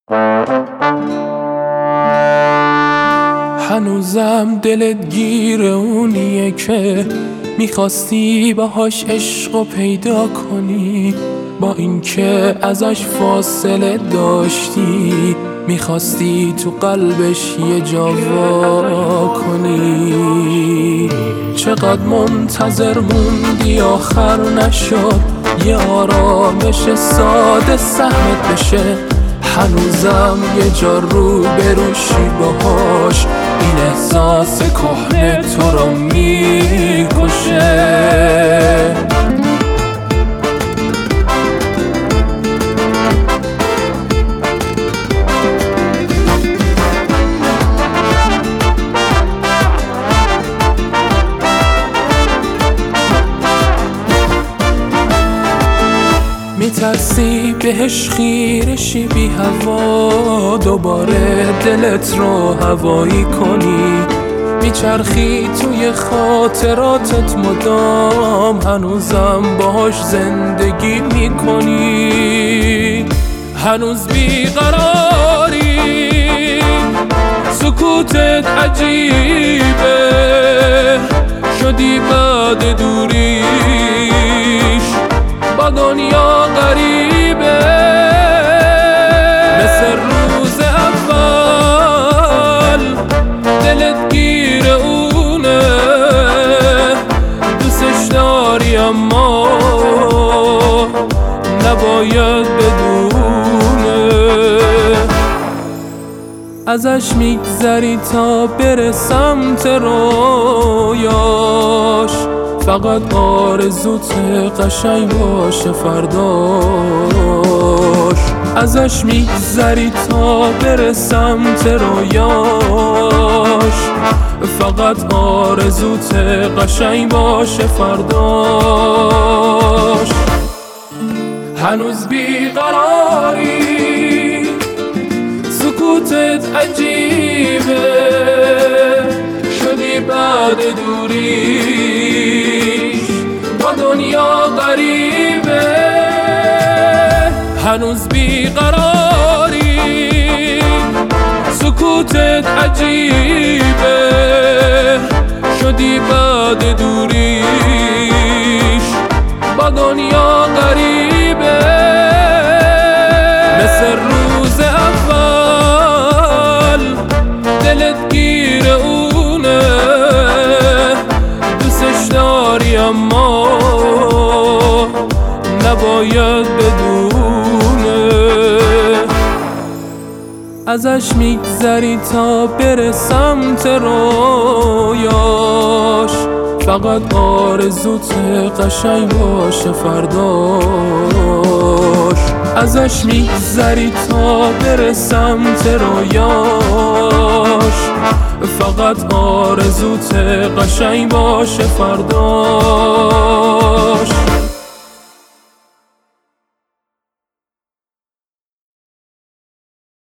هنوزم دلت گیر اونیه که میخواستی باهاش عشقو پیدا کنی، با اینکه ازش فاصله داشتی میخواستی تو قلبش یه جا وا کنی. چقدر منتظر موندی آخر نشد یه آرامش ساده سهمت بشه، هنوزم یه جا رو بروشی باهاش، این احساس کهنه تو رو میکشه. میترسی بهش خیرشی بی هوا، دوباره دلت رو هوایی کنی، میچرخی توی خاطراتت مدام، هنوزم باهاش زندگی میکنی. هنوز بیقراری، سکوتت عجیبه، شدی بعد دوریش با دنیا غریبه، مثل روز اول دلت گیر اونه، دوستش داری اما نباید بدونه. ازش میگذری تا بره سمت رویاش، فقط آرزوت قشنگ باشه فرداش. ازش میگذری تا بره سمت رویاش، فقط آرزوت قشنگ باشه فرداش. هنوز بیقراری، سکوتت عجیبه، شدی بعد دوریش با دنیا غریبه. هنوز بیقراری، سکوتت عجیبه، شدی بعد دوریش با دنیا غریبه، مثل روز اول دلت گیر اونه، دوستش داری اما نباید بدونه. ازش میگذری تا بره سمت رویاش، فقط آرزوت قشنگ باشه فرداش. ازش میگذری تا بره سمت رویاش، فقط آرزوت قشنگ باشه فرداش.